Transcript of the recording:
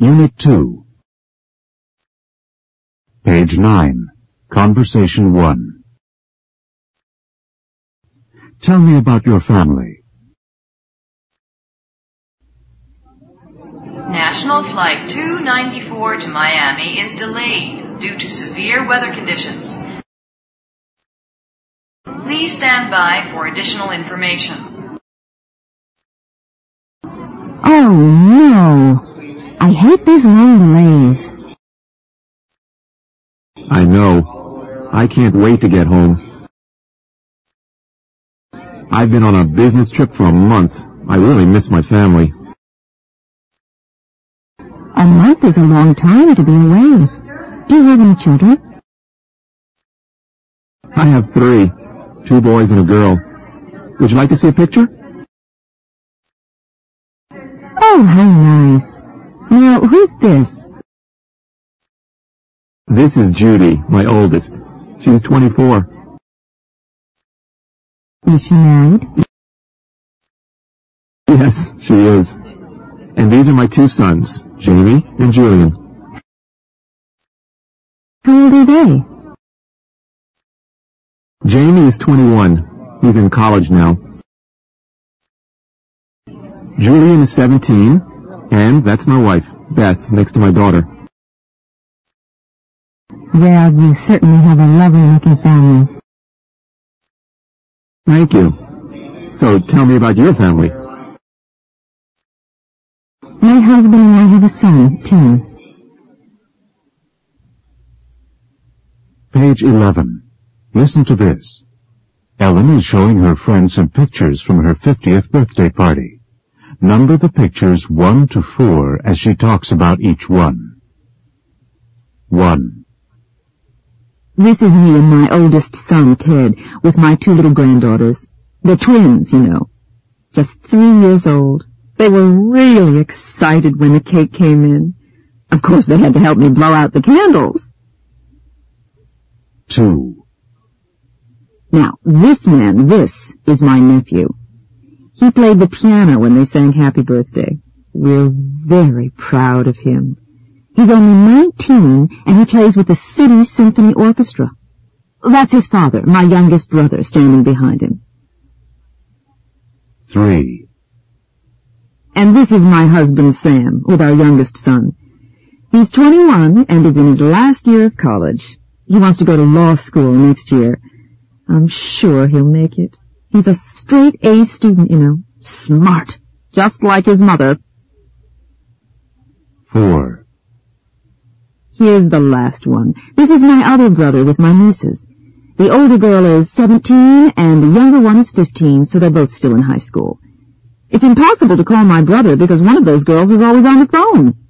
Unit 2. Page 9. Conversation 1. Tell me about your family. National Flight 294 to Miami is delayed due to severe weather conditions. Please stand by for additional information. Oh, no. I hate these long delays. I know. I can't wait to get home. I've been on a business trip for a month. I really miss my family. A month is a long time to be away. Do you have any children? I have 3. 2 boys and a girl. Would you like to see a picture? Oh, how nice. Now, who's this? This is Judy, my oldest. She's 24. Is she married? Yes, she is. And these are my 2 sons, Jamie and Julian. How old are they? Jamie is 21. He's in college now. Julian is 17, and that's my wife, Beth, next to my daughter. Well, you certainly have a lovely-looking family. Thank you. So tell me about your family. My husband and I have a son, Tim. Page 11. Listen to this. Ellen is showing her friend some pictures from her 50th birthday party. Number the pictures 1 to 4 as she talks about each one. 1. This is me and my oldest son, Ted, with my 2 little granddaughters. They're twins, you know. Just 3 years old. They were really excited when the cake came in. Of course, they had to help me blow out the candles. 2. Now, this is my nephew. He played the piano when they sang Happy Birthday. We're very proud of him. He's only 19, and he plays with the City Symphony Orchestra. That's his father, my youngest brother, standing behind him. 3. And this is my husband, Sam, with our youngest son. He's 21 and is in his last year of college. He wants to go to law school next year. I'm sure he'll make it. He's a straight A student, you know. Smart. Just like his mother. 4. Here's the last one. This is my other brother with my nieces. The older girl is 17 and the younger one is 15, so they're both still in high school. It's impossible to call my brother because one of those girls is always on the phone.